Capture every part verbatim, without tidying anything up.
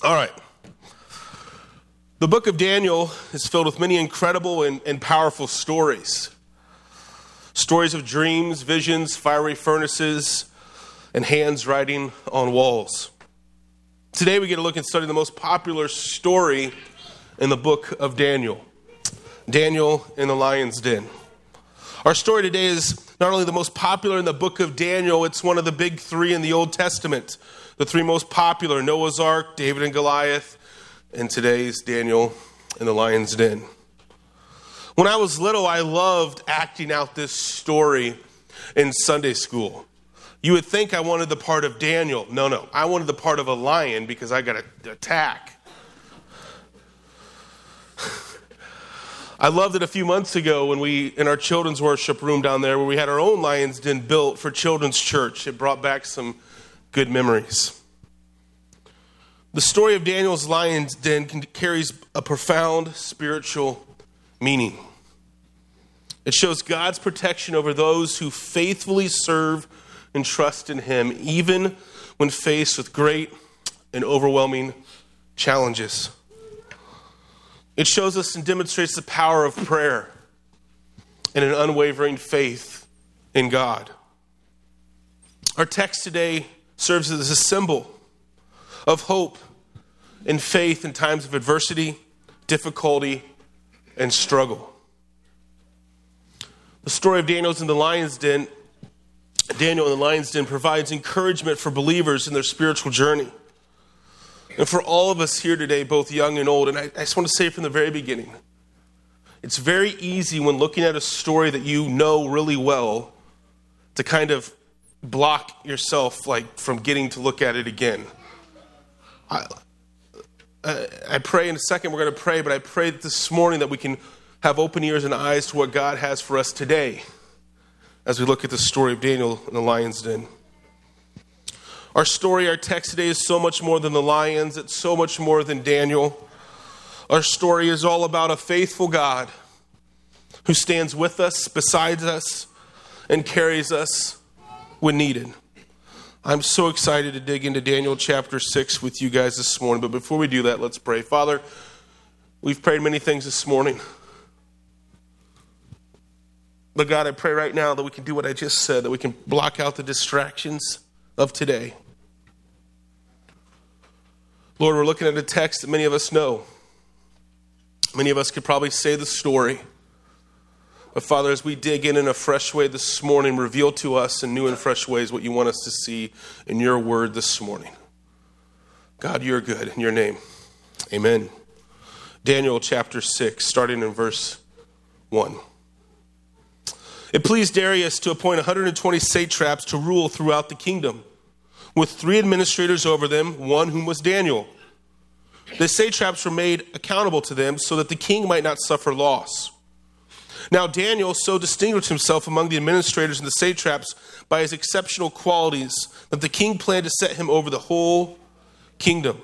All right. The book of Daniel is filled with many incredible and, and powerful stories. Stories of dreams, visions, fiery furnaces, and hands writing on walls. Today we get a look and study the most popular story in the book of Daniel. Daniel in the lion's den. Our story today is not only the most popular in the book of Daniel, it's one of the big three in the Old Testament. The three most popular, Noah's Ark, David and Goliath, and today's Daniel in the lion's den. When I was little, I loved acting out this story in Sunday school. You would think I wanted the part of Daniel. No, no. I wanted the part of a lion because I got to attack. I loved it a few months ago when we, in our children's worship room down there, where we had our own lion's den built for children's church. It brought back some good memories. The story of Daniel's lion's den carries a profound spiritual meaning. It shows God's protection over those who faithfully serve and trust in him, even when faced with great and overwhelming challenges. It shows us and demonstrates the power of prayer and an unwavering faith in God. Our text today serves as a symbol of hope and faith in times of adversity, difficulty, and struggle. The story of Daniel's in the lion's den, Daniel in the lion's den provides encouragement for believers in their spiritual journey. And for all of us here today, both young and old, and I, I just want to say from the very beginning, it's very easy when looking at a story that you know really well to kind of block yourself like from getting to look at it again. I, I, I pray in a second we're going to pray, but I pray this morning that we can have open ears and eyes to what God has for us today as we look at the story of Daniel in the lion's den. Our story, our text today is so much more than the lions. It's so much more than Daniel. Our story is all about a faithful God who stands with us, beside us, and carries us when needed. I'm so excited to dig into Daniel chapter six with you guys this morning. But before we do that, let's pray. Father, we've prayed many things this morning. But God, I pray right now that we can do what I just said, that we can block out the distractions of today. Lord, we're looking at a text that many of us know. Many of us could probably say the story. But Father, as we dig in in a fresh way this morning, reveal to us in new and fresh ways what you want us to see in your word this morning. God, you're good. In your name, amen. Daniel chapter six, starting in verse one. It pleased Darius to appoint one hundred twenty satraps to rule throughout the kingdom, with three administrators over them, one whom was Daniel. The satraps were made accountable to them so that the king might not suffer loss. Now Daniel so distinguished himself among the administrators and the satraps by his exceptional qualities that the king planned to set him over the whole kingdom.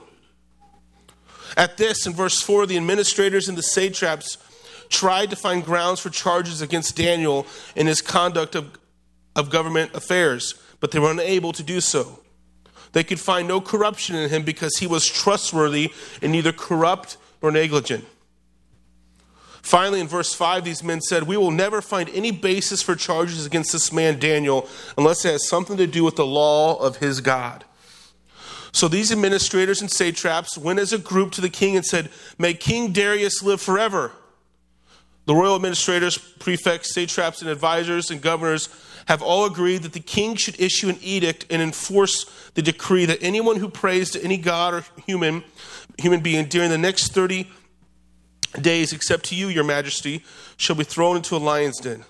At this, in verse four, the administrators and the satraps tried to find grounds for charges against Daniel in his conduct of, of government affairs, but they were unable to do so. They could find no corruption in him because he was trustworthy and neither corrupt nor negligent. Finally, in verse five, these men said, "We will never find any basis for charges against this man Daniel unless it has something to do with the law of his God." So these administrators and satraps went as a group to the king and said, "May King Darius live forever." The royal administrators, prefects, satraps, and advisors and governors have all agreed that the king should issue an edict and enforce the decree that anyone who prays to any god or human human being during the next thirty days, except to you, your majesty, shall be thrown into a lion's den.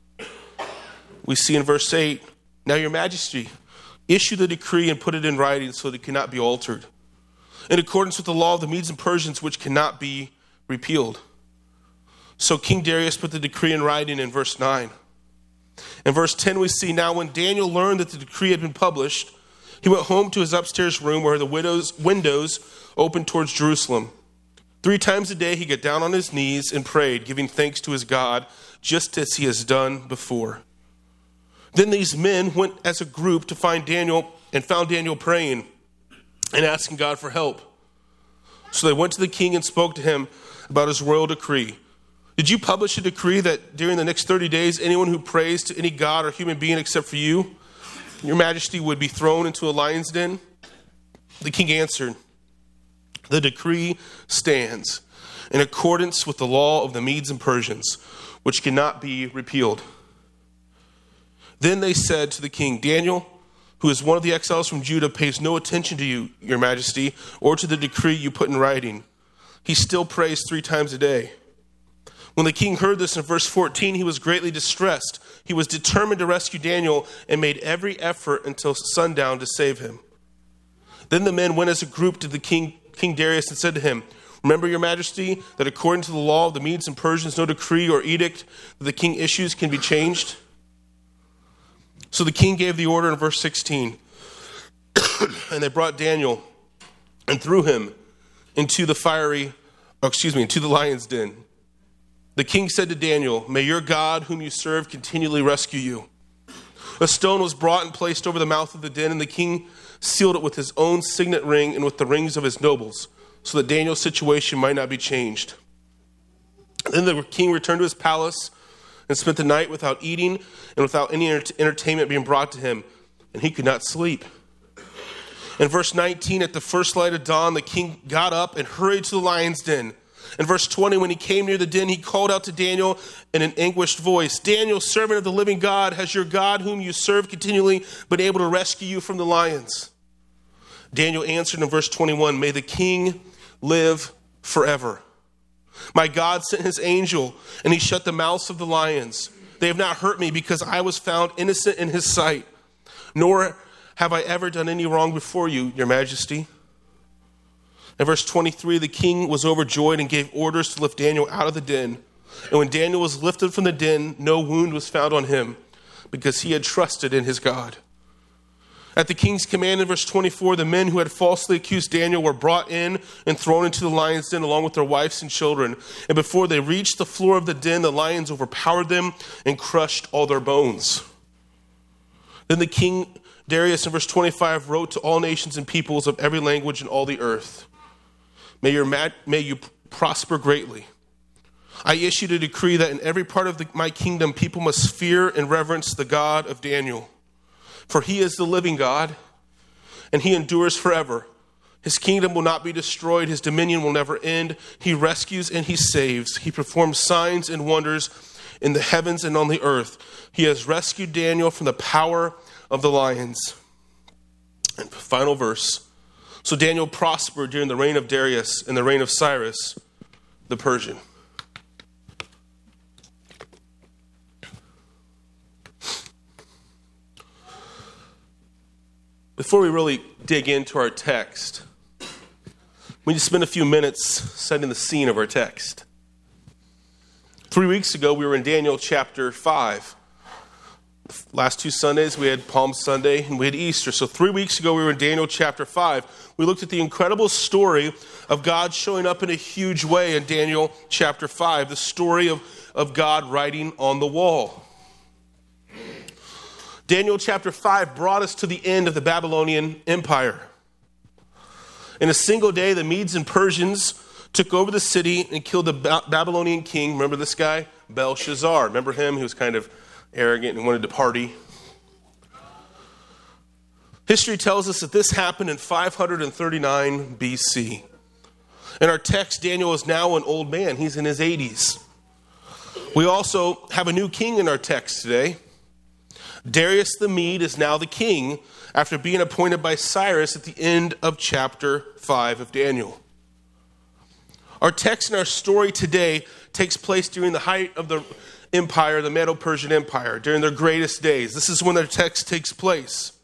We see in verse eight, "Now your majesty, issue the decree and put it in writing so that it cannot be altered, in accordance with the law of the Medes and Persians, which cannot be repealed." So King Darius put the decree in writing in verse nine. In verse ten we see, "Now when Daniel learned that the decree had been published, he went home to his upstairs room where the widow's windows opened towards Jerusalem. Three times a day he got down on his knees and prayed, giving thanks to his God, just as he has done before. Then these men went as a group to find Daniel and found Daniel praying and asking God for help. So they went to the king and spoke to him about his royal decree. Did you publish a decree that during the next thirty days, anyone who prays to any god or human being except for you, your majesty, would be thrown into a lion's den? The king answered, the decree stands in accordance with the law of the Medes and Persians, which cannot be repealed. Then they said to the king, Daniel, who is one of the exiles from Judah, pays no attention to you, your majesty, or to the decree you put in writing. He still prays three times a day. When the king heard this in verse fourteen, he was greatly distressed. He was determined to rescue Daniel and made every effort until sundown to save him. Then the men went as a group to the king, King Darius, and said to him, remember, your majesty, that according to the law of the Medes and Persians, no decree or edict that the king issues can be changed. So the king gave the order in verse sixteen, and they brought Daniel and threw him into the fiery, or excuse me, into the lion's den. The king said to Daniel, may your God, whom you serve, continually rescue you. A stone was brought and placed over the mouth of the den, and the king sealed it with his own signet ring and with the rings of his nobles, so that Daniel's situation might not be changed. Then the king returned to his palace and spent the night without eating and without any entertainment being brought to him, and he could not sleep. In verse nineteen, at the first light of dawn, the king got up and hurried to the lion's den. In verse twenty, when he came near the den, he called out to Daniel in an anguished voice, Daniel, servant of the living God, has your God, whom you serve continually, been able to rescue you from the lions? Daniel answered in verse twenty-one, may the king live forever. My God sent his angel, and he shut the mouths of the lions. They have not hurt me because I was found innocent in his sight, nor have I ever done any wrong before you, your majesty. In verse twenty-three, the king was overjoyed and gave orders to lift Daniel out of the den. And when Daniel was lifted from the den, no wound was found on him, because he had trusted in his God. At the king's command in verse twenty-four, the men who had falsely accused Daniel were brought in and thrown into the lion's den along with their wives and children. And before they reached the floor of the den, the lions overpowered them and crushed all their bones. Then the king Darius in verse twenty-five wrote to all nations and peoples of every language in all the earth, May, your mad, may you prosper greatly. I issued a decree that in every part of the, my kingdom, people must fear and reverence the God of Daniel. For he is the living God, and he endures forever. His kingdom will not be destroyed. His dominion will never end. He rescues and he saves. He performs signs and wonders in the heavens and on the earth. He has rescued Daniel from the power of the lions. And final verse. So Daniel prospered during the reign of Darius and the reign of Cyrus the Persian. Before we really dig into our text, we need to spend a few minutes setting the scene of our text. Three weeks ago, we were in Daniel chapter five. Last two Sundays, we had Palm Sunday and we had Easter. So three weeks ago, we were in Daniel chapter five. We looked at the incredible story of God showing up in a huge way in Daniel chapter five, the story of, of God writing on the wall. Daniel chapter five brought us to the end of the Babylonian Empire. In a single day, the Medes and Persians took over the city and killed the ba- Babylonian king. Remember this guy? Belshazzar. Remember him? He was kind of arrogant and wanted to party. History tells us that this happened in five thirty-nine B C. In our text, Daniel is now an old man. He's in his eighties. We also have a new king in our text today. Darius the Mede is now the king after being appointed by Cyrus at the end of chapter five of Daniel. Our text and our story today takes place during the height of the empire, the Medo-Persian Empire, during their greatest days. This is when their text takes place.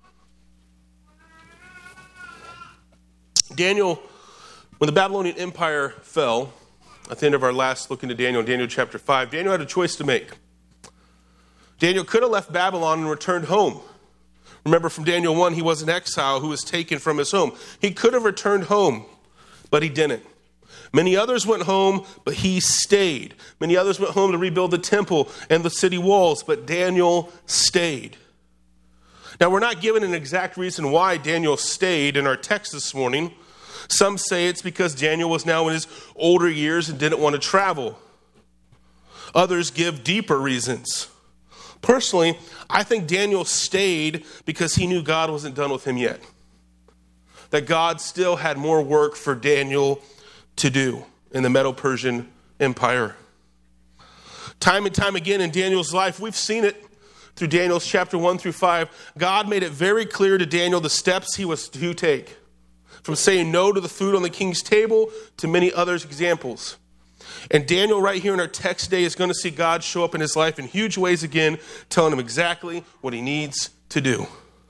Daniel, when the Babylonian Empire fell, at the end of our last look into Daniel, Daniel chapter five, Daniel had a choice to make. Daniel could have left Babylon and returned home. Remember from Daniel one, he was an exile who was taken from his home. He could have returned home, but he didn't. Many others went home, but he stayed. Many others went home to rebuild the temple and the city walls, but Daniel stayed. Now, we're not given an exact reason why Daniel stayed in our text this morning, Some say it's because Daniel was now in his older years and didn't want to travel. Others give deeper reasons. Personally, I think Daniel stayed because he knew God wasn't done with him yet. That God still had more work for Daniel to do in the Medo-Persian Empire. Time and time again in Daniel's life, we've seen it through Daniel's chapter one through five. God made it very clear to Daniel the steps he was to take. From saying no to the food on the king's table to many other examples. And Daniel right here in our text today is going to see God show up in his life in huge ways again, telling him exactly what he needs to do.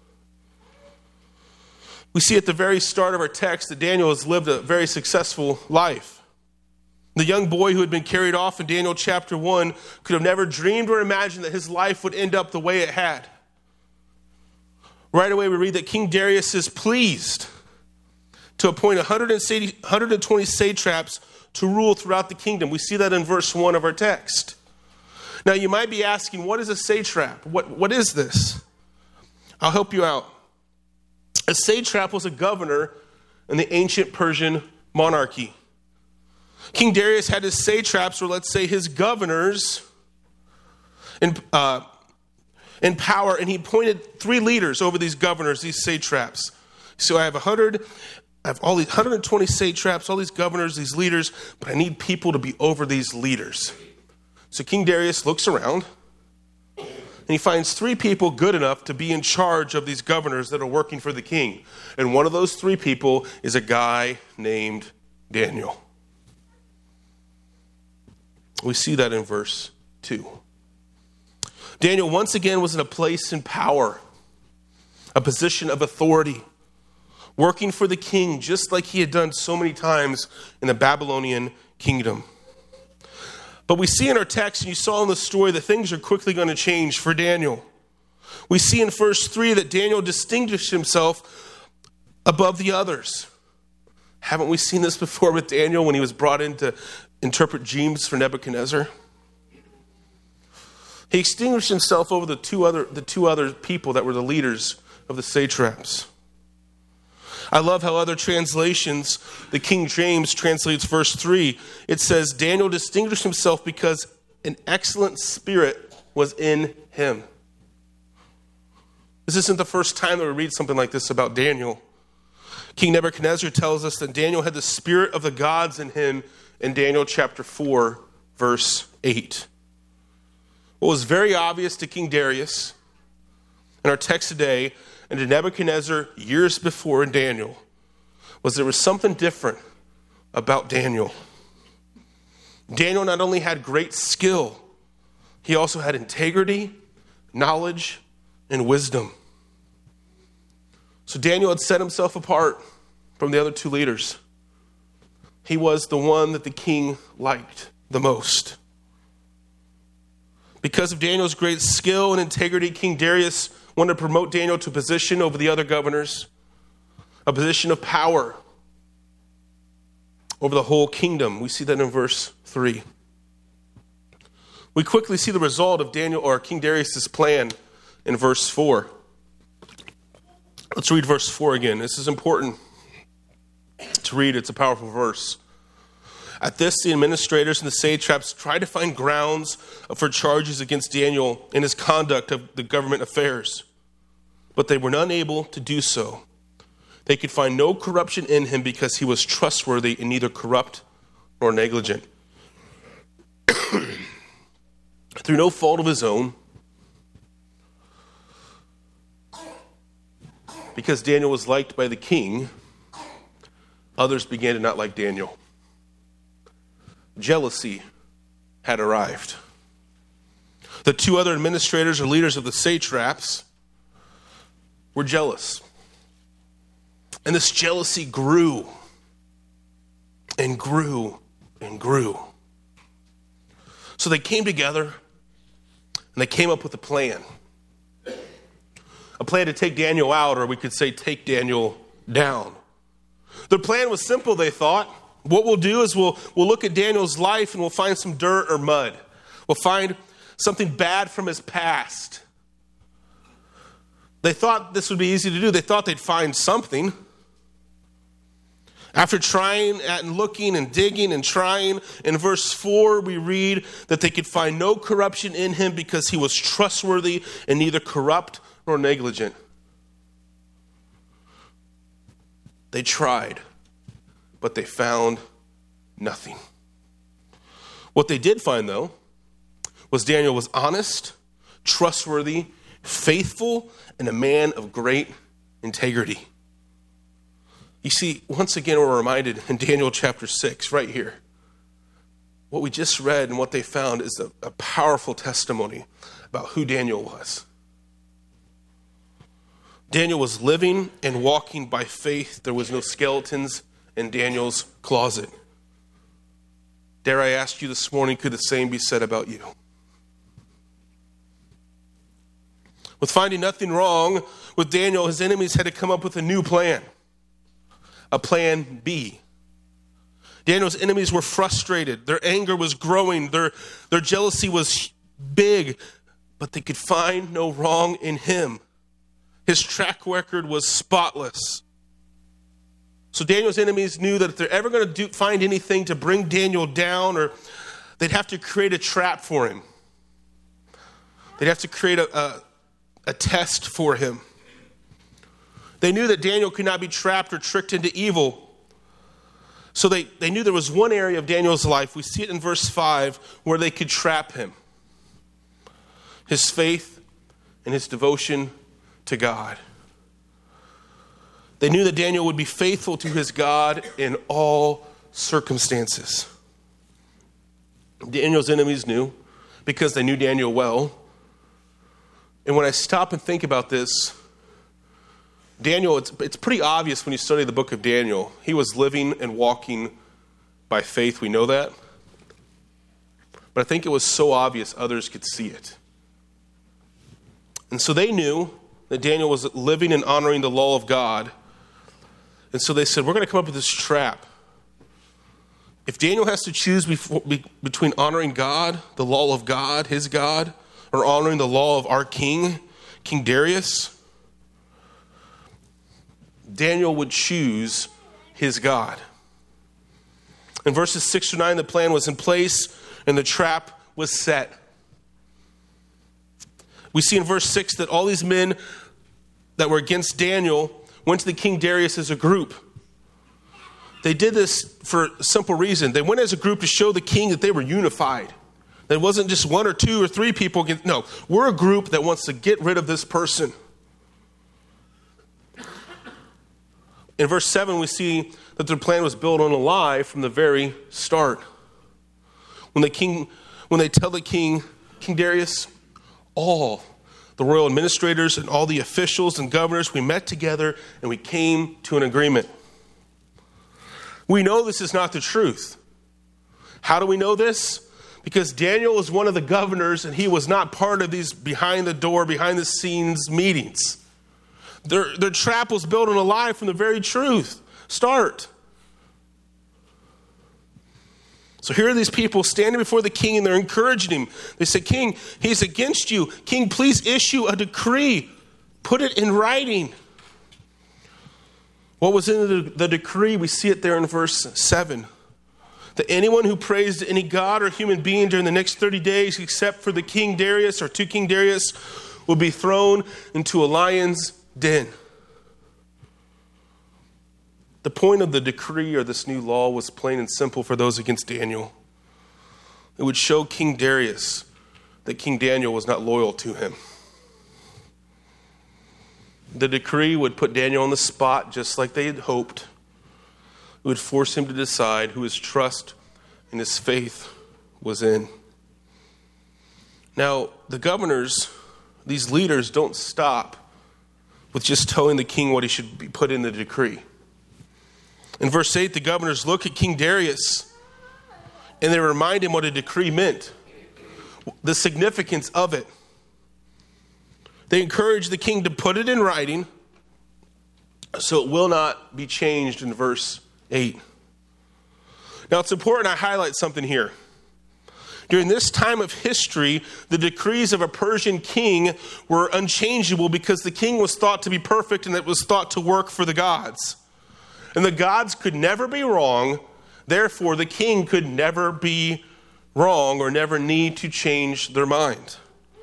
We see at the very start of our text that Daniel has lived a very successful life. The young boy who had been carried off in Daniel chapter one could have never dreamed or imagined that his life would end up the way it had. Right away we read that King Darius is pleased to appoint one hundred twenty satraps to rule throughout the kingdom. We see that in verse one of our text. Now you might be asking, what is a satrap? What, what is this? I'll help you out. A satrap was a governor in the ancient Persian monarchy. King Darius had his satraps, or let's say his governors, in, uh, in power, and he appointed three leaders over these governors, these satraps. So I have one hundred, I have all these one hundred twenty satraps, all these governors, these leaders, but I need people to be over these leaders. So King Darius looks around, and he finds three people good enough to be in charge of these governors that are working for the king. And one of those three people is a guy named Daniel. We see that in verse two. Daniel once again was in a place in power, a position of authority, working for the king just like he had done so many times in the Babylonian kingdom. But we see in our text, and you saw in the story, that things are quickly going to change for Daniel. We see in verse three that Daniel distinguished himself above the others. Haven't we seen this before with Daniel when he was brought in to interpret dreams for Nebuchadnezzar? He extinguished himself over the two other the two other people that were the leaders of the satraps. I love how other translations, the King James translates verse three. It says, Daniel distinguished himself because an excellent spirit was in him. This isn't the first time that we read something like this about Daniel. King Nebuchadnezzar tells us that Daniel had the spirit of the gods in him in Daniel chapter four, verse eight. What was very obvious to King Darius in our text today and to Nebuchadnezzar years before in Daniel was there was something different about Daniel. Daniel not only had great skill, he also had integrity, knowledge, and wisdom. So Daniel had set himself apart from the other two leaders. He was the one that the king liked the most. Because of Daniel's great skill and integrity, King Darius wanted to promote Daniel to a position over the other governors, a position of power over the whole kingdom. We see that in verse three. We quickly see the result of Daniel or King Darius' plan in verse four. Let's read verse four again. This is important to read. It's a powerful verse. At this, the administrators and the satraps tried to find grounds for charges against Daniel in his conduct of the government affairs, but they were unable to do so. They could find no corruption in him because he was trustworthy and neither corrupt nor negligent. Through no fault of his own, because Daniel was liked by the king, others began to not like Daniel. Jealousy had arrived. The two other administrators or leaders of the satraps were jealous. And this jealousy grew and grew and grew. So they came together and they came up with a plan. A plan to take Daniel out, or we could say take Daniel down. Their plan was simple, they thought. What we'll do is we'll, we'll look at Daniel's life and we'll find some dirt or mud. We'll find something bad from his past. They thought this would be easy to do. They thought they'd find something. After trying and looking and digging and trying, in verse four we read that they could find no corruption in him because he was trustworthy and neither corrupt nor negligent. They tried, but they found nothing. What they did find, though, was Daniel was honest, trustworthy, faithful, and a man of great integrity. You see, once again, we're reminded in Daniel chapter six, right here, what we just read and what they found is a, a powerful testimony about who Daniel was. Daniel was living and walking by faith. There was no skeletons in Daniel's closet. Dare I ask you this morning, could the same be said about you? With finding nothing wrong with Daniel, his enemies had to come up with a new plan. A plan B. Daniel's enemies were frustrated. Their anger was growing. Their, their jealousy was big, but they could find no wrong in him. His track record was spotless. So Daniel's enemies knew that if they're ever going to do, find anything to bring Daniel down, or they'd have to create a trap for him. They'd have to create a, a, a test for him. They knew that Daniel could not be trapped or tricked into evil. So they, they knew there was one area of Daniel's life, we see it in verse five, where they could trap him. His faith and his devotion to God. They knew that Daniel would be faithful to his God in all circumstances. Daniel's enemies knew, because they knew Daniel well. And when I stop and think about this, Daniel, it's, it's pretty obvious when you study the book of Daniel. He was living and walking by faith. We know that. But I think it was so obvious others could see it. And so they knew that Daniel was living and honoring the law of God. And so they said, we're going to come up with this trap. If Daniel has to choose before, be, between honoring God, the law of God, his God, or honoring the law of our king, King Darius, Daniel would choose his God. In verses six to nine, the plan was in place and the trap was set. We see in verse six that all these men that were against Daniel went to the King Darius as a group. They did this for a simple reason. They went as a group to show the king that they were unified. That it wasn't just one or two or three people against. No, we're a group that wants to get rid of this person. In verse seven, we see that their plan was built on a lie from the very start. When the king, when they tell the king, King Darius, all the royal administrators and all the officials and governors, we met together and we came to an agreement. We know this is not the truth. How do we know this? Because Daniel was one of the governors and he was not part of these behind the door, behind the scenes meetings. Their, their trap was built on a lie from the very truth. Start. So here are these people standing before the king and they're encouraging him. They say, King, he's against you. King, please issue a decree. Put it in writing. What was in the, the decree? We see it there in verse seven. That anyone who prays to any god or human being during the next thirty days, except for the King Darius or to King Darius, will be thrown into a lion's den. The point of the decree or this new law was plain and simple for those against Daniel. It would show King Darius that King Daniel was not loyal to him. The decree would put Daniel on the spot just like they had hoped. It would force him to decide who his trust and his faith was in. Now, the governors, these leaders, don't stop with just telling the king what he should be put in the decree. In verse eight, the governors look at King Darius and they remind him what a decree meant, the significance of it. They encourage the king to put it in writing so it will not be changed in verse eight. Now it's important I highlight something here. During this time of history, the decrees of a Persian king were unchangeable because the king was thought to be perfect and it was thought to work for the gods. And the gods could never be wrong. Therefore, the king could never be wrong or never need to change their mind.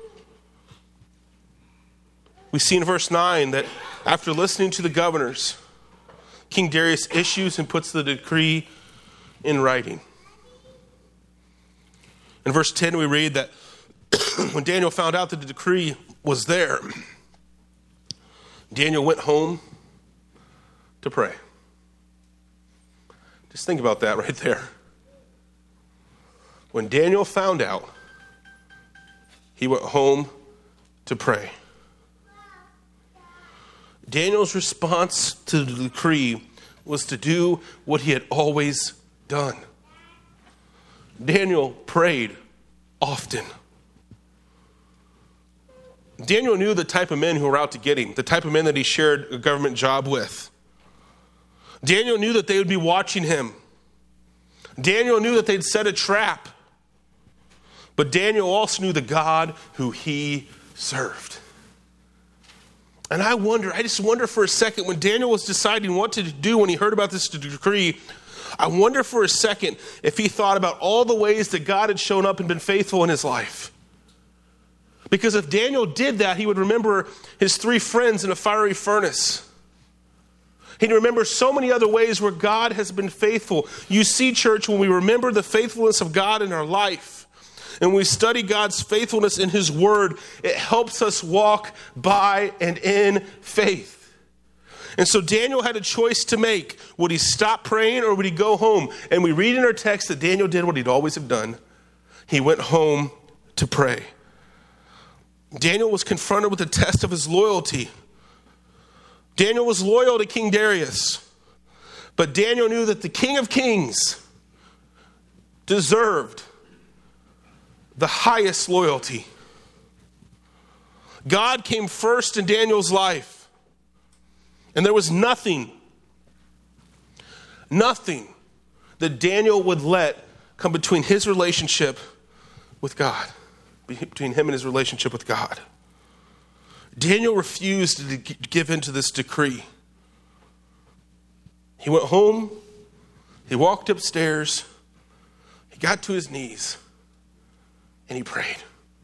We see in verse nine that after listening to the governors, King Darius issues and puts the decree in writing. In verse ten, we read that when Daniel found out that the decree was there, Daniel went home to pray. Just think about that right there. When Daniel found out, he went home to pray. Daniel's response to the decree was to do what he had always done. Daniel prayed often. Daniel knew the type of men who were out to get him, the type of men that he shared a government job with. Daniel knew that they would be watching him. Daniel knew that they'd set a trap. But Daniel also knew the God who he served. And I wonder, I just wonder for a second, when Daniel was deciding what to do when he heard about this decree, I wonder for a second if he thought about all the ways that God had shown up and been faithful in his life. Because if Daniel did that, he would remember his three friends in a fiery furnace. He'd remember so many other ways where God has been faithful. You see, church, when we remember the faithfulness of God in our life, and we study God's faithfulness in his word, it helps us walk by and in faith. And so Daniel had a choice to make. Would he stop praying or would he go home? And we read in our text that Daniel did what he'd always have done. He went home to pray. Daniel was confronted with the test of his loyalty. Daniel was loyal to King Darius. But Daniel knew that the King of Kings deserved the highest loyalty. God came first in Daniel's life. And there was nothing, nothing that Daniel would let come between his relationship with God, between him and his relationship with God. Daniel refused to give in to this decree. He went home, he walked upstairs, he got to his knees, and he prayed.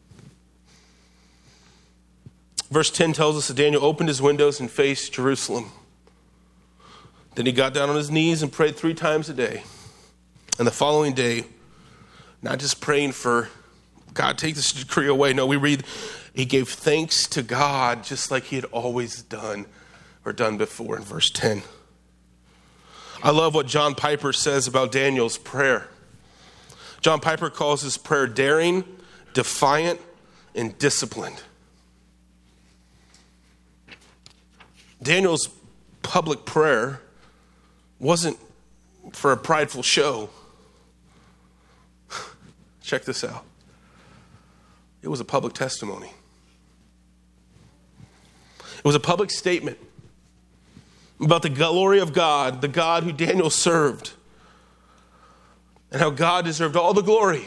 Verse ten tells us that Daniel opened his windows and faced Jerusalem. Then he got down on his knees and prayed three times a day. And the following day, not just praying for God, take this decree away. No, we read he gave thanks to God just like he had always done or done before in verse ten. I love what John Piper says about Daniel's prayer. John Piper calls his prayer daring, defiant, and disciplined. Daniel's public prayer wasn't for a prideful show. Check this out. It was a public testimony. It was a public statement about the glory of God, the God who Daniel served, and how God deserved all the glory.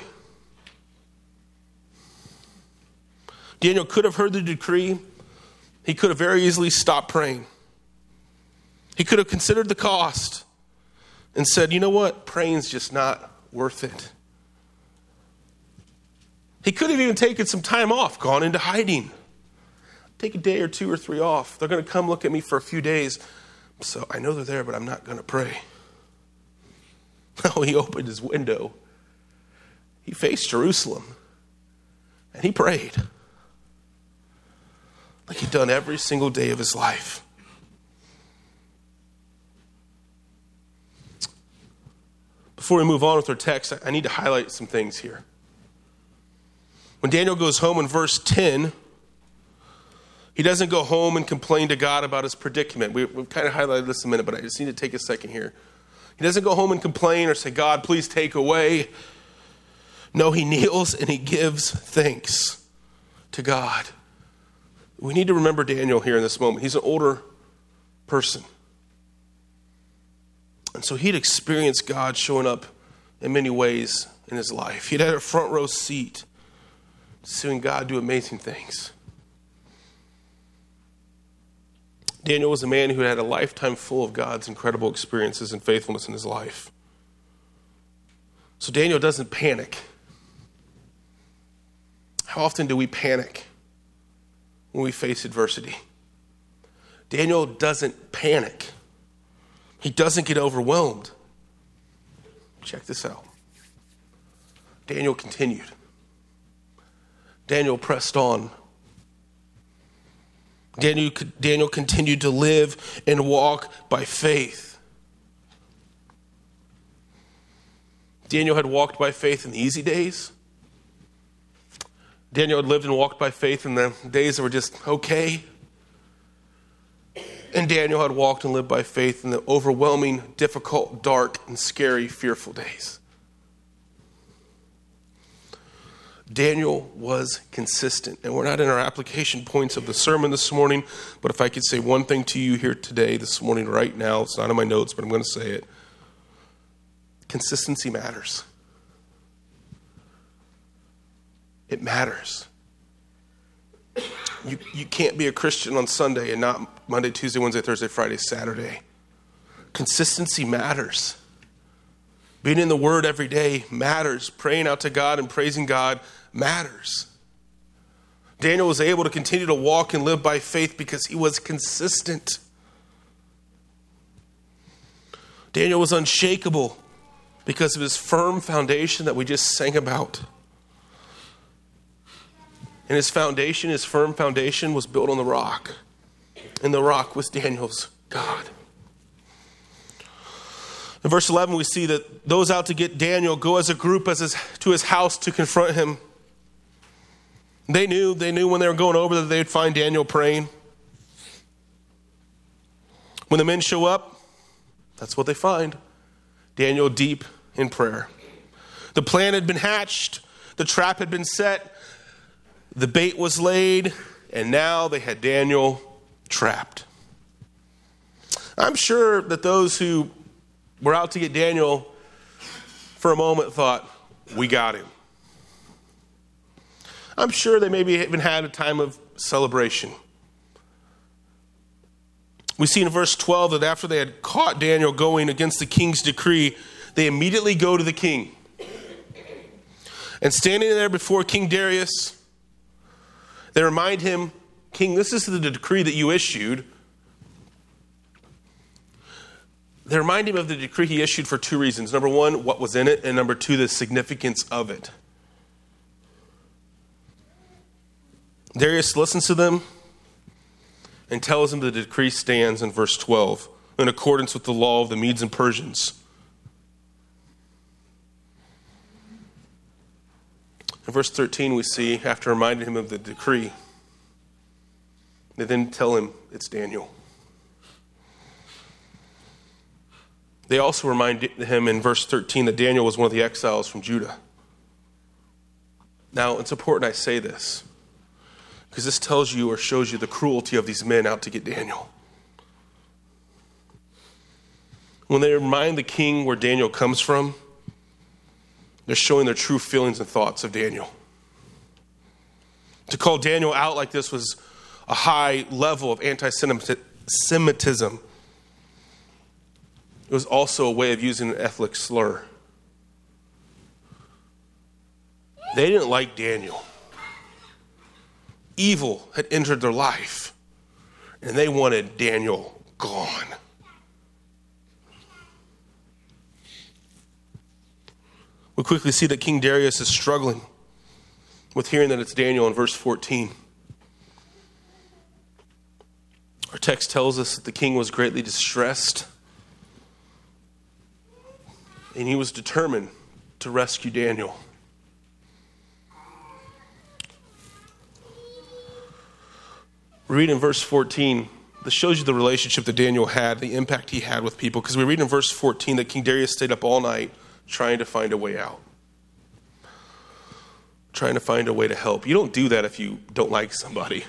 Daniel could have heard the decree. He could have very easily stopped praying. He could have considered the cost and said, you know what? Praying's just not worth it. He could have even taken some time off, gone into hiding. Take a day or two or three off. They're going to come look at me for a few days. So I know they're there, but I'm not going to pray. No, he opened his window. He faced Jerusalem. And he prayed. Like he'd done every single day of his life. Before we move on with our text, I need to highlight some things here. When Daniel goes home in verse ten, he doesn't go home and complain to God about his predicament. We, we've kind of highlighted this in a minute, but I just need to take a second here. He doesn't go home and complain or say, God, please take away. No, he kneels and he gives thanks to God. We need to remember Daniel here in this moment. He's an older person. And so he'd experienced God showing up in many ways in his life. He'd had a front row seat seeing God do amazing things. Daniel was a man who had a lifetime full of God's incredible experiences and faithfulness in his life. So Daniel doesn't panic. How often do we panic when we face adversity? Daniel doesn't panic. He doesn't get overwhelmed. Check this out. Daniel continued. Daniel pressed on. Daniel, Daniel continued to live and walk by faith. Daniel had walked by faith in the easy days. Daniel had lived and walked by faith in the days that were just okay. And Daniel had walked and lived by faith in the overwhelming, difficult, dark, and scary, fearful days. Daniel was consistent. And we're not in our application points of the sermon this morning, but if I could say one thing to you here today, this morning, right now, it's not in my notes, but I'm going to say it. Consistency matters. It matters. You, you can't be a Christian on Sunday and not Monday, Tuesday, Wednesday, Thursday, Friday, Saturday. Consistency matters. Being in the Word every day matters. Praying out to God and praising God matters. Daniel was able to continue to walk and live by faith because he was consistent. Daniel was unshakable because of his firm foundation that we just sang about. And his foundation, his firm foundation, was built on the rock. And the rock was Daniel's God. In verse eleven, we see that those out to get Daniel go as a group as his, to his house to confront him. They knew, they knew when they were going over that they would find Daniel praying. When the men show up, that's what they find. Daniel deep in prayer. The plan had been hatched. The trap had been set. The bait was laid. And now they had Daniel trapped. I'm sure that those who were out to get Daniel for a moment thought, we got him. I'm sure they maybe even had a time of celebration. We see in verse twelve that after they had caught Daniel going against the king's decree, they immediately go to the king. And standing there before King Darius, they remind him, King, this is the decree that you issued. They remind him of the decree he issued for two reasons. Number one, what was in it, and number two, the significance of it. Darius listens to them and tells them the decree stands in verse twelve, in accordance with the law of the Medes and Persians. In verse thirteen, we see, after reminding him of the decree, they then tell him it's Daniel. They also remind him in verse thirteen that Daniel was one of the exiles from Judah. Now, it's important I say this, because this tells you or shows you the cruelty of these men out to get Daniel. When they remind the king where Daniel comes from, they're showing their true feelings and thoughts of Daniel. To call Daniel out like this was a high level of anti-Semitism. It was also a way of using an ethnic slur. They didn't like Daniel. Evil had entered their life, and they wanted Daniel gone. We quickly see that King Darius is struggling with hearing that it's Daniel in verse fourteen. Our text tells us that the king was greatly distressed, and he was determined to rescue Daniel. Read in verse fourteen. This shows you the relationship that Daniel had, the impact he had with people. Because we read in verse fourteen that King Darius stayed up all night trying to find a way out. Trying to find a way to help. You don't do that if you don't like somebody.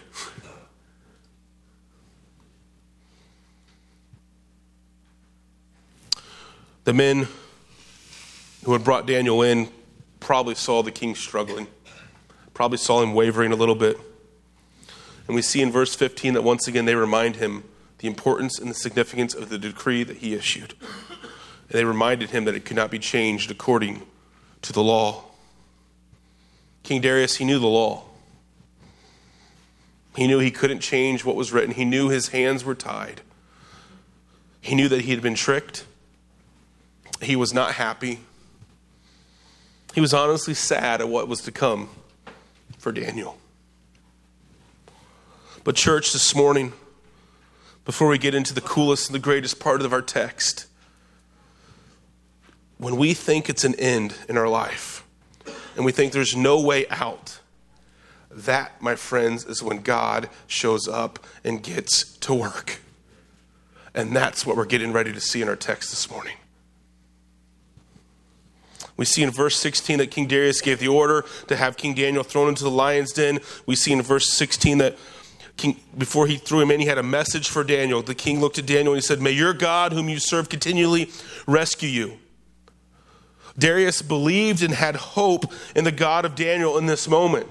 The men who had brought Daniel in probably saw the king struggling. Probably saw him wavering a little bit. And we see in verse fifteen that once again they remind him the importance and the significance of the decree that he issued. And they reminded him that it could not be changed according to the law. King Darius, he knew the law. He knew he couldn't change what was written. He knew his hands were tied. He knew that he had been tricked. He was not happy. He was honestly sad at what was to come for Daniel. But church, this morning, before we get into the coolest and the greatest part of our text, when we think it's an end in our life and we think there's no way out, that, my friends, is when God shows up and gets to work. And that's what we're getting ready to see in our text this morning. We see in verse sixteen that King Darius gave the order to have King Daniel thrown into the lion's den. We see in verse sixteen that King, before he threw him in, he had a message for Daniel. The king looked at Daniel and he said, "May your God, whom you serve continually, rescue you." Darius believed and had hope in the God of Daniel in this moment.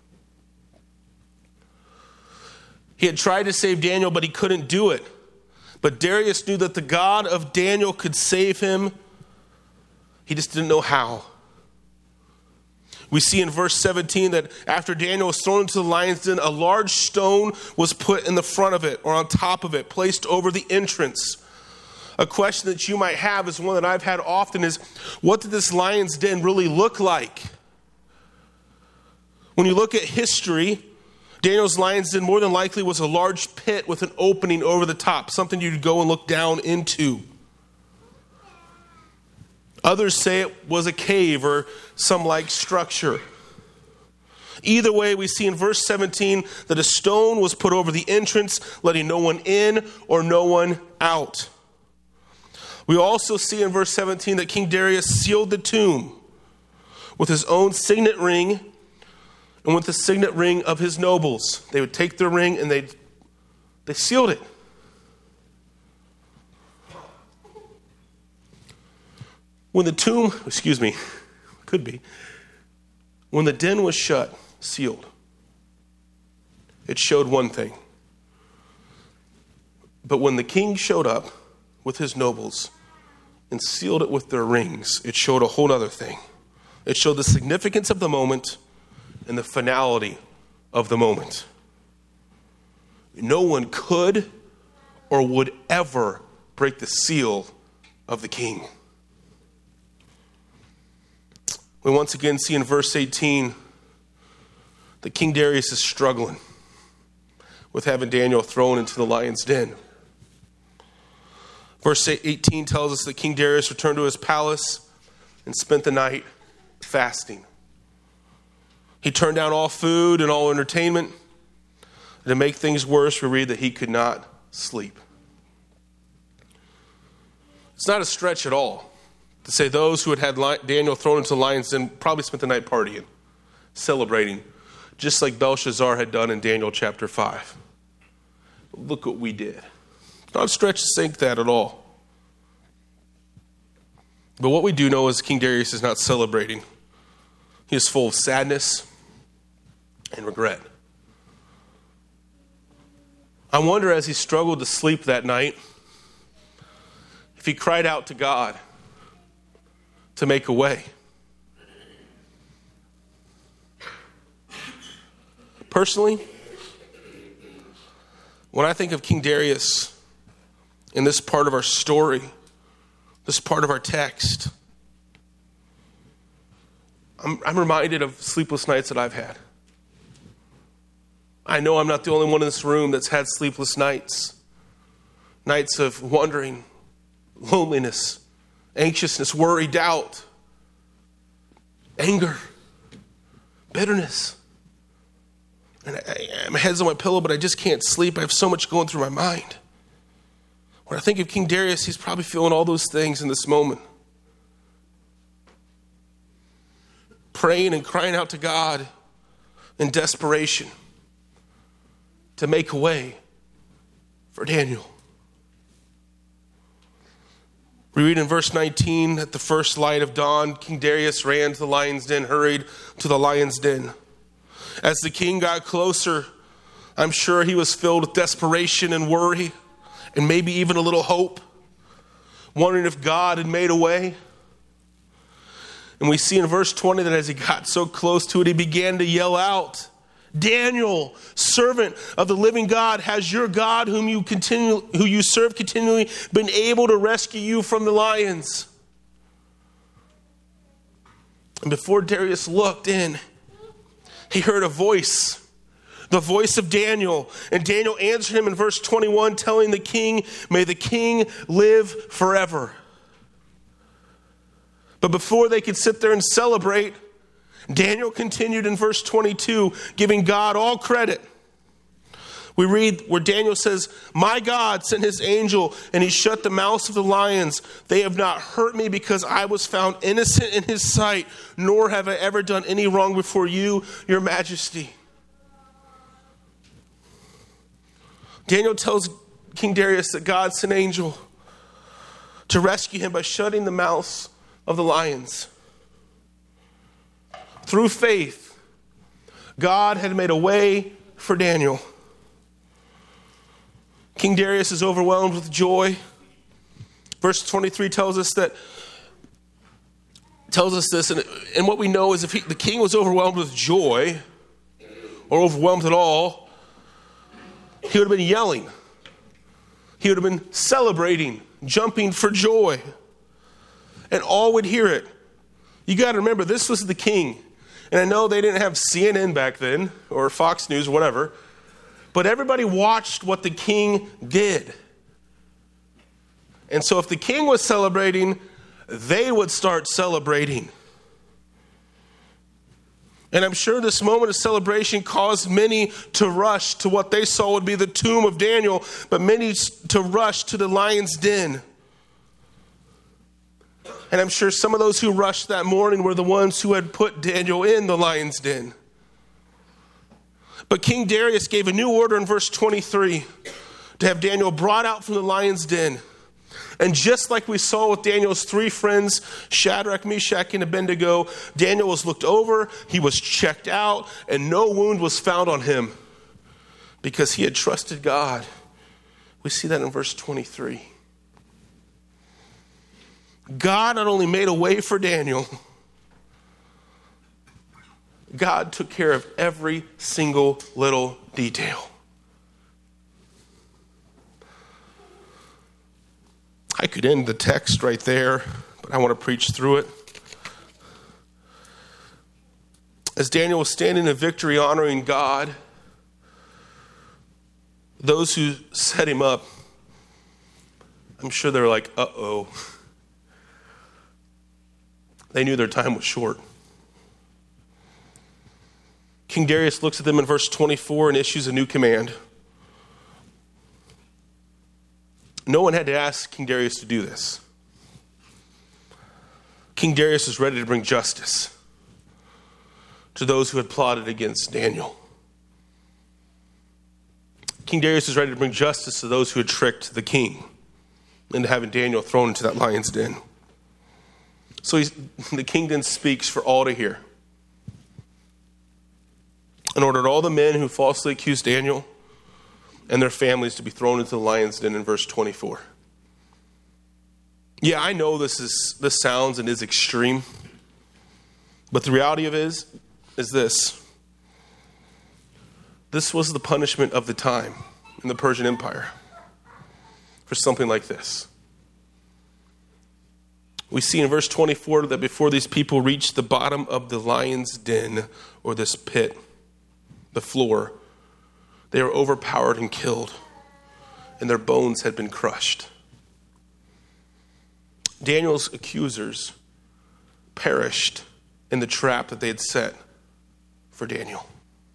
He had tried to save Daniel, but he couldn't do it. But Darius knew that the God of Daniel could save him. He just didn't know how. We see in verse seventeen that after Daniel was thrown into the lion's den, a large stone was put in the front of it or on top of it, placed over the entrance. A question that you might have is one that I've had often is, what did this lion's den really look like? When you look at history, Daniel's lion's den more than likely was a large pit with an opening over the top, something you'd go and look down into. Others say it was a cave or some like structure. Either way, we see in verse seventeen that a stone was put over the entrance, letting no one in or no one out. We also see in verse seventeen that King Darius sealed the tomb with his own signet ring and with the signet ring of his nobles. They would take their ring and they they sealed it. When the tomb, excuse me, could be, when the den was shut, sealed, it showed one thing. But when the king showed up with his nobles and sealed it with their rings, it showed a whole other thing. It showed the significance of the moment and the finality of the moment. No one could or would ever break the seal of the king. We once again see in verse eighteen that King Darius is struggling with having Daniel thrown into the lion's den. Verse eighteen tells us that King Darius returned to his palace and spent the night fasting. He turned down all food and all entertainment. And to make things worse, we read that he could not sleep. It's not a stretch at all to say those who had had Daniel thrown into the lion's den probably spent the night partying, celebrating, just like Belshazzar had done in Daniel chapter five. But look what we did. It's not a stretch to think that at all. But what we do know is King Darius is not celebrating. He is full of sadness and regret. I wonder, as he struggled to sleep that night, if he cried out to God to make a way. Personally, when I think of King Darius in this part of our story, this part of our text, I'm, I'm reminded of sleepless nights that I've had. I know I'm not the only one in this room that's had sleepless nights. Nights of wondering, loneliness, anxiousness, worry, doubt, anger, bitterness. And I, I, my head's on my pillow, but I just can't sleep. I have so much going through my mind. When I think of King Darius, he's probably feeling all those things in this moment. Praying and crying out to God in desperation to make a way for Daniel. We read in verse nineteen, at the first light of dawn, King Darius ran to the lion's den, hurried to the lion's den. As the king got closer, I'm sure he was filled with desperation and worry, and maybe even a little hope, wondering if God had made a way. And we see in verse twenty that as he got so close to it, he began to yell out, "Daniel, servant of the living God, has your God whom you continue, who you serve continually been able to rescue you from the lions?" And before Darius looked in, he heard a voice, the voice of Daniel. And Daniel answered him in verse twenty-one, telling the king, "May the king live forever." But before they could sit there and celebrate, Daniel continued in verse twenty-two, giving God all credit. We read where Daniel says, "My God sent his angel and he shut the mouths of the lions. They have not hurt me because I was found innocent in his sight, nor have I ever done any wrong before you, your majesty." Daniel tells King Darius that God sent an angel to rescue him by shutting the mouths of the lions. Through faith, God had made a way for Daniel. King Darius is overwhelmed with joy. Verse twenty-three tells us that tells us this, and, and what we know is if he, the king was overwhelmed with joy, or overwhelmed at all, he would have been yelling. He would have been celebrating, jumping for joy. And all would hear it. You got to remember, this was the king. And I know they didn't have C N N back then, or Fox News, or whatever. But everybody watched what the king did. And so if the king was celebrating, they would start celebrating. And I'm sure this moment of celebration caused many to rush to what they saw would be the tomb of Daniel, but many to rush to the lion's den. And I'm sure some of those who rushed that morning were the ones who had put Daniel in the lion's den. But King Darius gave a new order in verse twenty-three to have Daniel brought out from the lion's den. And just like we saw with Daniel's three friends, Shadrach, Meshach, and Abednego, Daniel was looked over, he was checked out, and no wound was found on him because he had trusted God. We see that in verse twenty-three. God not only made a way for Daniel, God took care of every single little detail. I could end the text right there, but I want to preach through it. As Daniel was standing in victory, honoring God, those who set him up, I'm sure they're like, uh-oh. They knew their time was short. King Darius looks at them in verse twenty-four and issues a new command. No one had to ask King Darius to do this. King Darius was ready to bring justice to those who had plotted against Daniel. King Darius was ready to bring justice to those who had tricked the king into having Daniel thrown into that lion's den. So he's, the king then speaks for all to hear, and ordered all the men who falsely accused Daniel and their families to be thrown into the lion's den in verse twenty-four. Yeah, I know this is this sounds and is extreme, but the reality of it is, is this. This was the punishment of the time in the Persian Empire for something like this. We see in verse twenty-four that before these people reached the bottom of the lion's den, or this pit, the floor, they were overpowered and killed, and their bones had been crushed. Daniel's accusers perished in the trap that they had set for Daniel.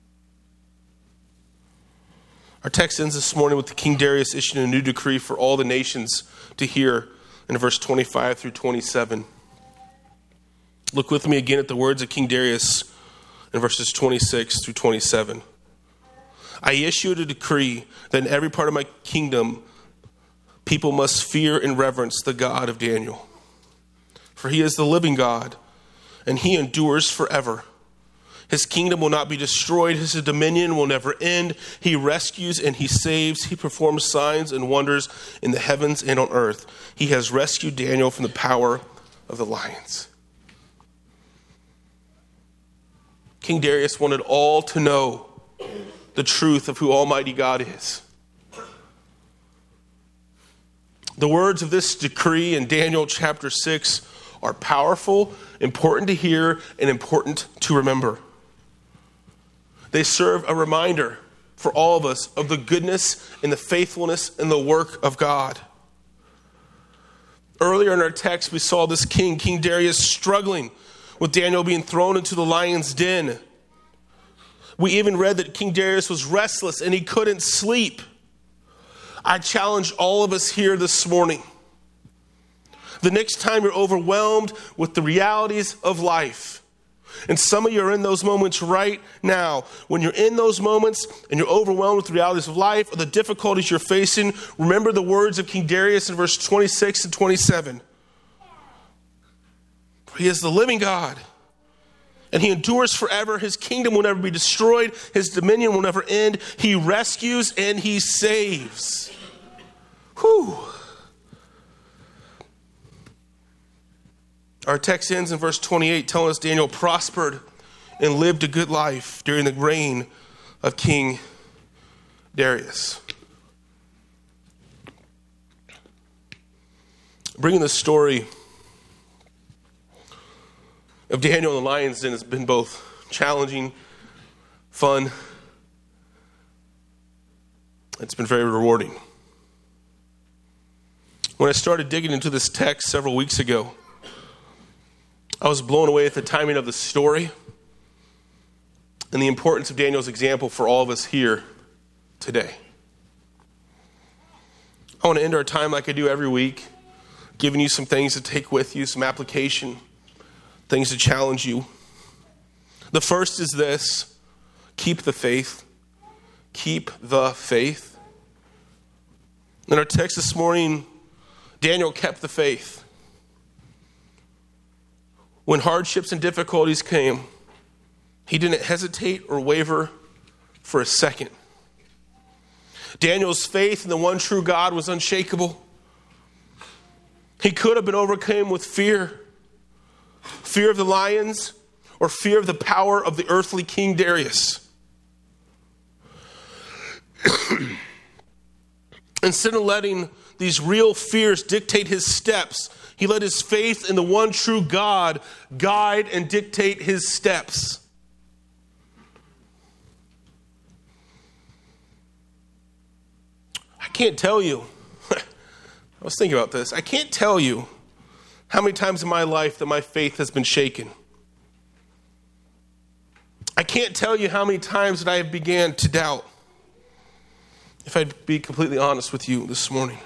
Our text ends this morning with the King Darius issuing a new decree for all the nations to hear in verse twenty-five through twenty-seven. Look with me again at the words of King Darius in verses twenty-six through twenty-seven. I issued a decree that in every part of my kingdom, people must fear and reverence the God of Daniel. For he is the living God, and he endures forever. His kingdom will not be destroyed. His dominion will never end. He rescues and he saves. He performs signs and wonders in the heavens and on earth. He has rescued Daniel from the power of the lions. King Darius wanted all to know the truth of who Almighty God is. The words of this decree in Daniel chapter six are powerful, important to hear, and important to remember. They serve a reminder for all of us of the goodness and the faithfulness and the work of God. Earlier in our text, we saw this king, King Darius, struggling with Daniel being thrown into the lion's den. We even read that King Darius was restless and he couldn't sleep. I challenge all of us here this morning. The next time you're overwhelmed with the realities of life, and some of you are in those moments right now, when you're in those moments and you're overwhelmed with the realities of life or the difficulties you're facing, remember the words of King Darius in verse twenty-six and twenty-seven. He is the living God, and he endures forever. His kingdom will never be destroyed. His dominion will never end. He rescues and he saves. Whew. Our text ends in verse twenty-eight, telling us Daniel prospered and lived a good life during the reign of King Darius. Bringing the story of Daniel in the lion's den has been both challenging, fun. It's been very rewarding. When I started digging into this text several weeks ago, I was blown away at the timing of the story and the importance of Daniel's example for all of us here today. I want to end our time like I do every week, giving you some things to take with you, some application, things to challenge you. The first is this: keep the faith. Keep the faith. In our text this morning, Daniel kept the faith. When hardships and difficulties came, he didn't hesitate or waver for a second. Daniel's faith in the one true God was unshakable. He could have been overcome with fear. Fear of the lions or fear of the power of the earthly King Darius. Instead of letting these real fears dictate his steps, he let his faith in the one true God guide and dictate his steps. I can't tell you, I was thinking about this, I can't tell you how many times in my life that my faith has been shaken. I can't tell you how many times that I have began to doubt, if I'd be completely honest with you this morning.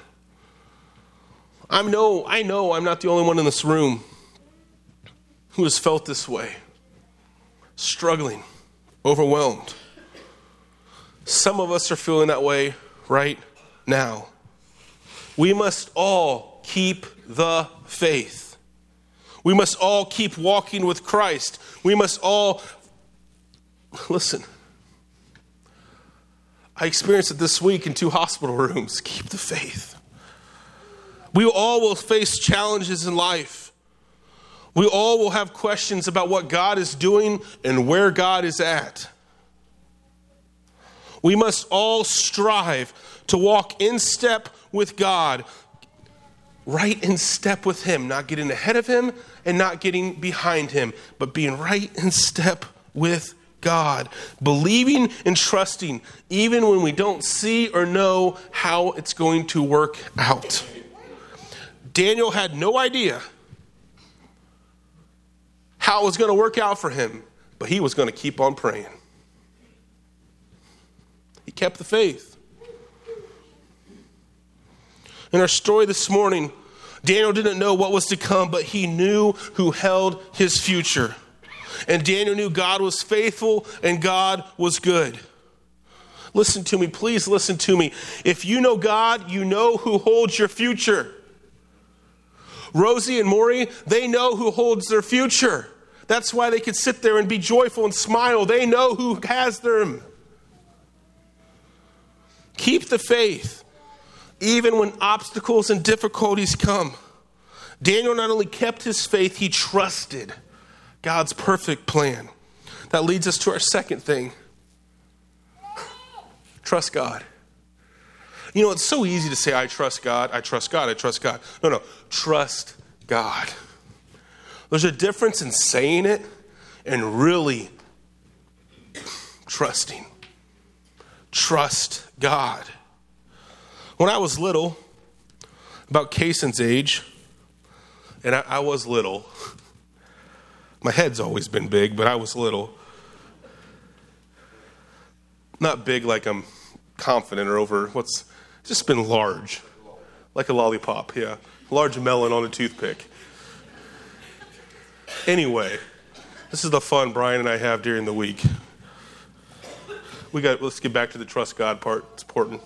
I know, I know I'm not the only one in this room who has felt this way, struggling, overwhelmed. Some of us are feeling that way right now. We must all keep the faith. We must all keep walking with Christ. We must all, listen, I experienced it this week in two hospital rooms. Keep the faith. We all will face challenges in life. We all will have questions about what God is doing and where God is at. We must all strive to walk in step with God, right in step with Him, not getting ahead of Him and not getting behind Him, but being right in step with God, believing and trusting even when we don't see or know how it's going to work out. Daniel had no idea how it was going to work out for him, but he was going to keep on praying. He kept the faith. In our story this morning, Daniel didn't know what was to come, but he knew who held his future. And Daniel knew God was faithful and God was good. Listen to me, please listen to me. If you know God, you know who holds your future. Rosie and Maury, they know who holds their future. That's why they could sit there and be joyful and smile. They know who has them. Keep the faith, even when obstacles and difficulties come. Daniel not only kept his faith, he trusted God's perfect plan. That leads us to our second thing. Trust God. You know, it's so easy to say, I trust God, I trust God, I trust God. No, no, trust God. There's a difference in saying it and really trusting. Trust God. When I was little, about Kason's age, and I, I was little. My head's always been big, but I was little. Not big like I'm confident or over. What's it's just been large, like a lollipop. Yeah, large melon on a toothpick. Anyway, this is the fun Brian and I have during the week. We got. Let's get back to the trust God part. It's important.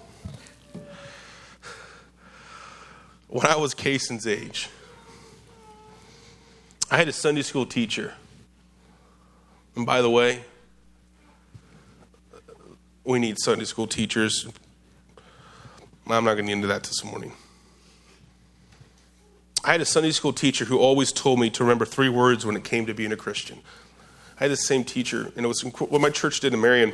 When I was Kason's age, I had a Sunday school teacher. And by the way, we need Sunday school teachers. I'm not going to get into that this morning. I had a Sunday school teacher who always told me to remember three words when it came to being a Christian. I had the same teacher, and it was what my church did in Marion,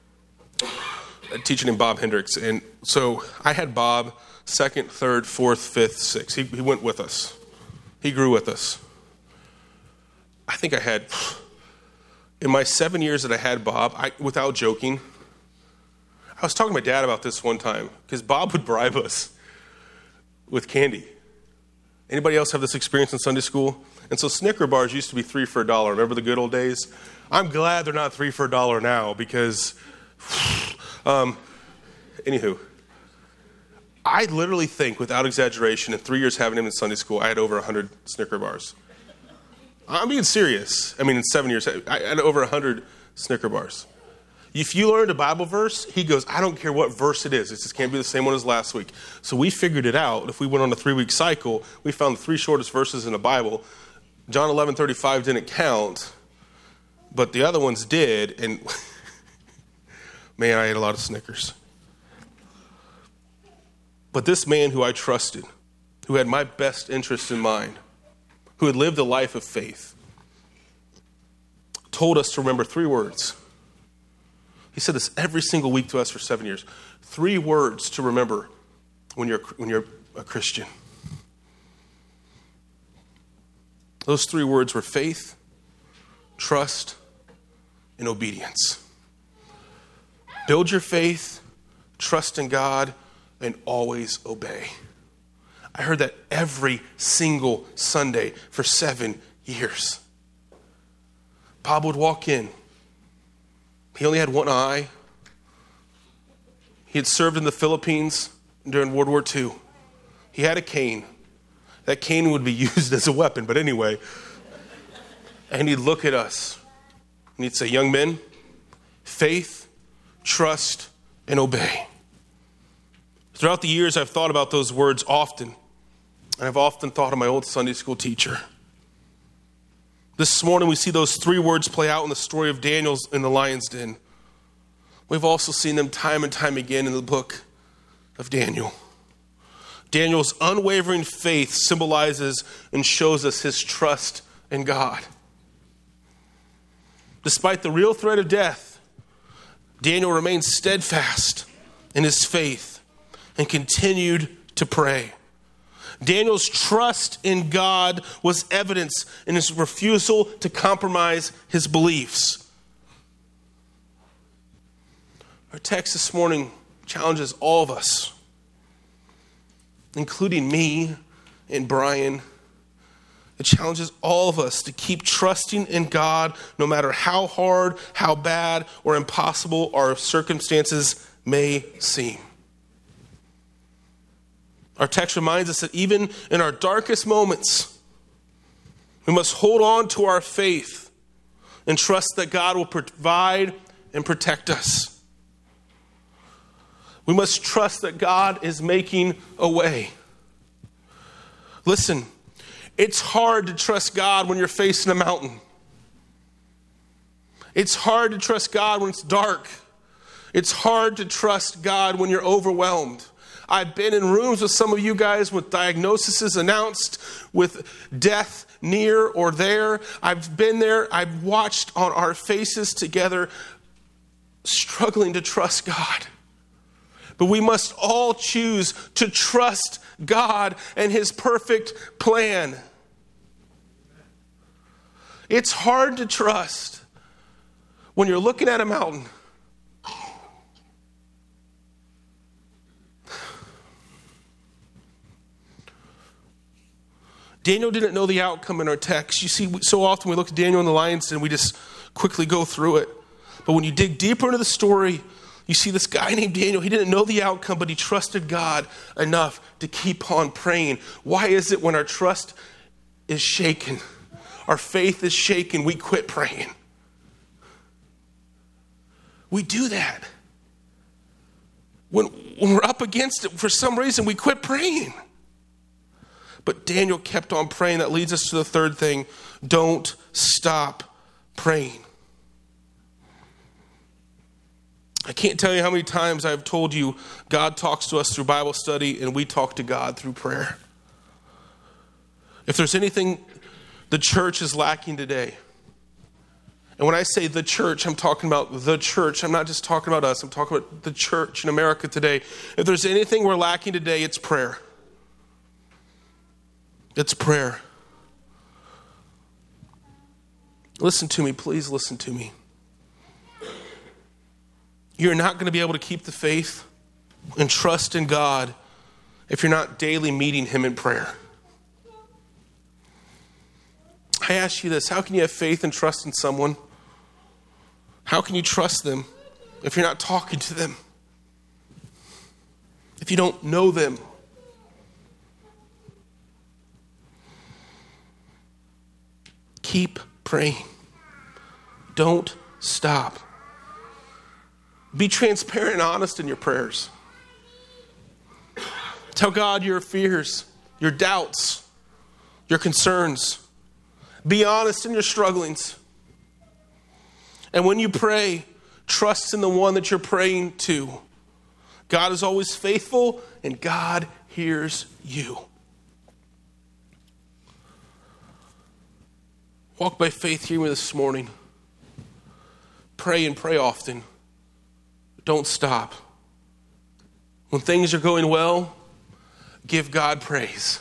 a teacher named Bob Hendricks. And so I had Bob second, third, fourth, fifth, sixth. He, he went with us. He grew with us. I think I had, in my seven years that I had Bob, I, without joking, I was talking to my dad about this one time, because Bob would bribe us with candy. Anybody else have this experience in Sunday school? And so Snicker bars used to be three for a dollar. Remember the good old days? I'm glad they're not three for a dollar now, because, um, anywho, I literally think, without exaggeration, in three years having him in Sunday school, I had over one hundred Snicker bars. I'm being serious. I mean, in seven years, I had over one hundred Snicker bars. If you learned a Bible verse, he goes, I don't care what verse it is. It just can't be the same one as last week. So we figured it out. If we went on a three-week cycle, we found the three shortest verses in the Bible. John eleven thirty-five didn't count, but the other ones did. And man, I ate a lot of Snickers. But this man who I trusted, who had my best interest in mind, who had lived a life of faith, told us to remember three words. He said this every single week to us for seven years. Three words to remember when you're when you're a Christian. Those three words were faith, trust, and obedience. Build your faith, trust in God, and always obey. I heard that every single Sunday for seven years. Bob would walk in. He only had one eye. He had served in the Philippines during World War Two. He had a cane. That cane would be used as a weapon, but anyway. And he'd look at us and he'd say, young men, faith, trust, and obey. Throughout the years, I've thought about those words often. And I've often thought of my old Sunday school teacher. This morning, we see those three words play out in the story of Daniel in the lion's den. We've also seen them time and time again in the book of Daniel. Daniel's unwavering faith symbolizes and shows us his trust in God. Despite the real threat of death, Daniel remained steadfast in his faith and continued to pray. Daniel's trust in God was evidence in his refusal to compromise his beliefs. Our text this morning challenges all of us, including me and Brian. It challenges all of us to keep trusting in God no matter how hard, how bad, or impossible our circumstances may seem. Our text reminds us that even in our darkest moments, we must hold on to our faith and trust that God will provide and protect us. We must trust that God is making a way. Listen, it's hard to trust God when you're facing a mountain. It's hard to trust God when it's dark. It's hard to trust God when you're overwhelmed. I've been in rooms with some of you guys with diagnoses announced, with death near or there. I've been there. I've watched on our faces together, struggling to trust God. But we must all choose to trust God and his perfect plan. It's hard to trust when you're looking at a mountain. Daniel didn't know the outcome in our text. You see, so often we look at Daniel and the lions and we just quickly go through it. But when you dig deeper into the story, you see this guy named Daniel. He didn't know the outcome, but he trusted God enough to keep on praying. Why is it when our trust is shaken, our faith is shaken, we quit praying? We do that. When, when we're up against it, for some reason, we quit praying. But Daniel kept on praying. That leads us to the third thing. Don't stop praying. I can't tell you how many times I've told you God talks to us through Bible study and we talk to God through prayer. If there's anything the church is lacking today, and when I say the church, I'm talking about the church. I'm not just talking about us. I'm talking about the church in America today. If there's anything we're lacking today, it's prayer. It's prayer. Listen to me, please listen to me. You're not going to be able to keep the faith and trust in God if you're not daily meeting him in prayer. I ask you this, how can you have faith and trust in someone? How can you trust them if you're not talking to them? If you don't know them? Keep praying. Don't stop. Be transparent and honest in your prayers. Tell God your fears, your doubts, your concerns. Be honest in your strugglings. And when you pray, trust in the one that you're praying to. God is always faithful and God hears you. Walk by faith here with us this morning. Pray and pray often. Don't stop. When things are going well, give God praise.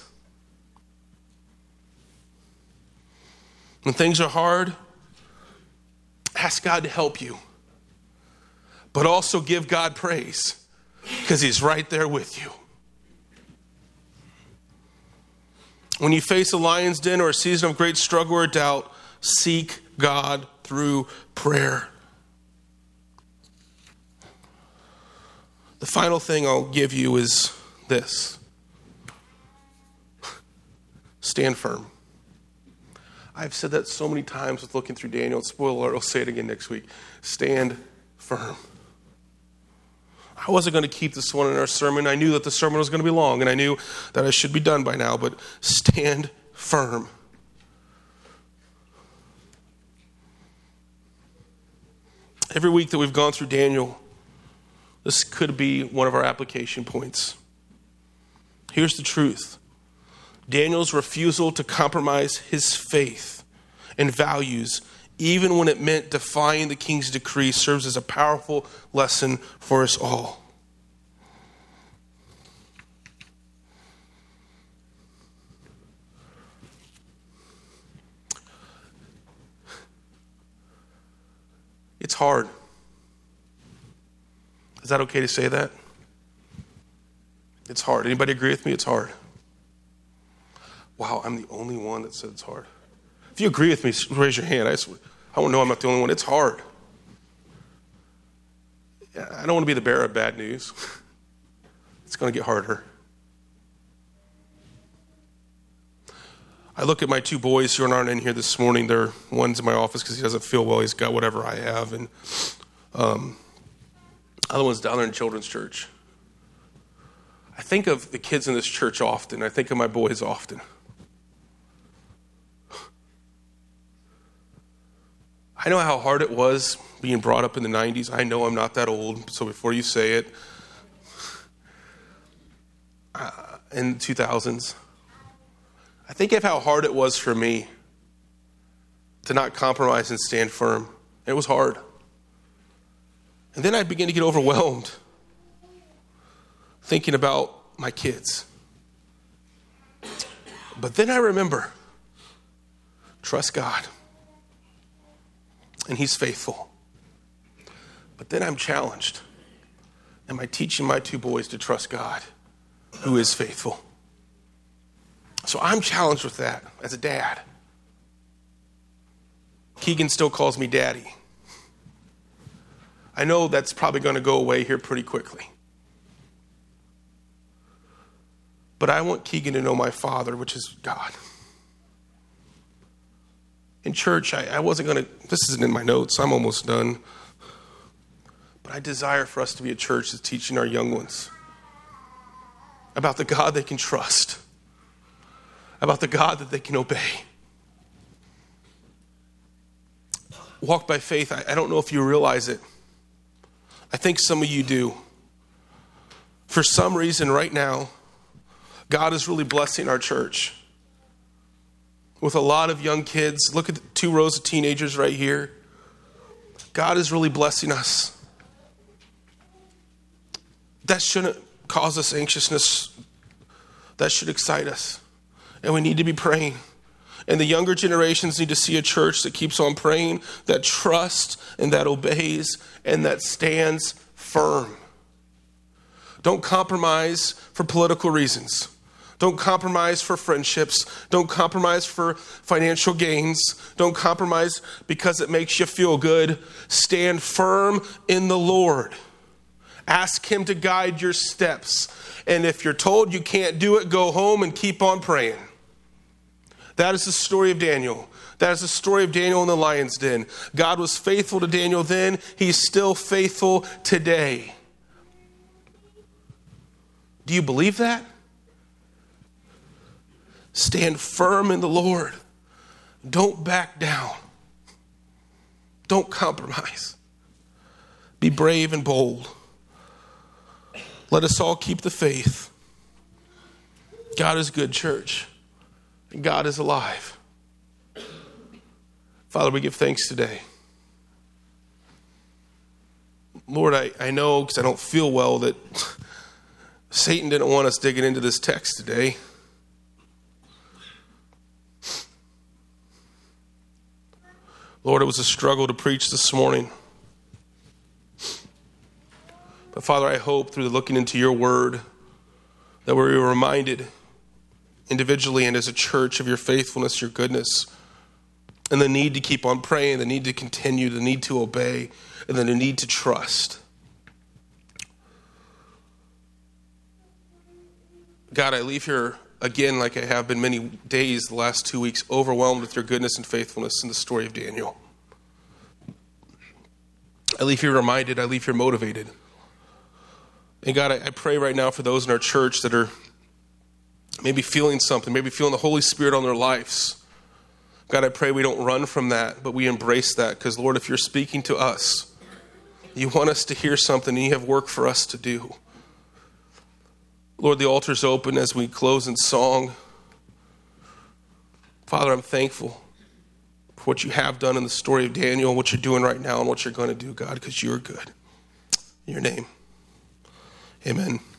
When things are hard, ask God to help you. But also give God praise because he's right there with you. When you face a lion's den or a season of great struggle or doubt, seek God through prayer. The final thing I'll give you is this. Stand firm. I've said that so many times with looking through Daniel. Spoiler alert, I'll say it again next week. Stand firm. I wasn't going to keep this one in our sermon. I knew that the sermon was going to be long, and I knew that I should be done by now, but stand firm. Every week that we've gone through Daniel, this could be one of our application points. Here's the truth. Daniel's refusal to compromise his faith and values, even when it meant defying the king's decree, serves as a powerful lesson for us all. It's hard. Is that okay to say that? It's hard. Anybody agree with me? It's hard. Wow, I'm the only one that said it's hard. If you agree with me, raise your hand. I, just, I want to know I'm not the only one. It's hard. I don't want to be the bearer of bad news. It's going to get harder. I look at my two boys who aren't in here this morning. They're one's in my office because he doesn't feel well. He's got whatever I have. And um, other one's down there in children's church. I think of the kids in this church often. I think of my boys often. I I know how hard it was being brought up in the nineties. I know I'm not that old, so before you say it, uh, in the two thousands, I think of how hard it was for me to not compromise and stand firm. It was hard. And then I began to get overwhelmed thinking about my kids. But then I remember, trust God. And he's faithful. But then I'm challenged. Am I teaching my two boys to trust God, who is faithful? So I'm challenged with that as a dad. Keegan still calls me daddy. I know that's probably going to go away here pretty quickly. But I want Keegan to know my Father, which is God. In church, I, I wasn't going to, this isn't in my notes, I'm almost done. But I desire for us to be a church that's teaching our young ones about the God they can trust, about the God that they can obey. Walk by faith, I, I don't know if you realize it. I think some of you do. For some reason right now, God is really blessing our church with a lot of young kids. Look at the two rows of teenagers right here. God is really blessing us. That shouldn't cause us anxiousness. That should excite us. And we need to be praying. And the younger generations need to see a church that keeps on praying, that trusts and that obeys and that stands firm. Don't compromise for political reasons. Don't compromise for friendships. Don't compromise for financial gains. Don't compromise because it makes you feel good. Stand firm in the Lord. Ask him to guide your steps. And if you're told you can't do it, go home and keep on praying. That is the story of Daniel. That is the story of Daniel in the lion's den. God was faithful to Daniel then. He's still faithful today. Do you believe that? Stand firm in the Lord. Don't back down. Don't compromise. Be brave and bold. Let us all keep the faith. God is good, church. And God is alive. Father, we give thanks today. Lord, I, I know because I don't feel well that Satan didn't want us digging into this text today. Lord, it was a struggle to preach this morning. But Father, I hope through the looking into your word that we were reminded individually and as a church of your faithfulness, your goodness, and the need to keep on praying, the need to continue, the need to obey, and then the need to trust. God, I leave here again, like I have been many days the last two weeks, overwhelmed with your goodness and faithfulness in the story of Daniel. I leave here reminded, I leave here motivated. And God, I, I pray right now for those in our church that are maybe feeling something, maybe feeling the Holy Spirit on their lives. God, I pray we don't run from that, but we embrace that. Because, Lord, if you're speaking to us, you want us to hear something and you have work for us to do. Lord, the altar's open as we close in song. Father, I'm thankful for what you have done in the story of Daniel, what you're doing right now, and what you're going to do, God, because you're good. In your name, amen.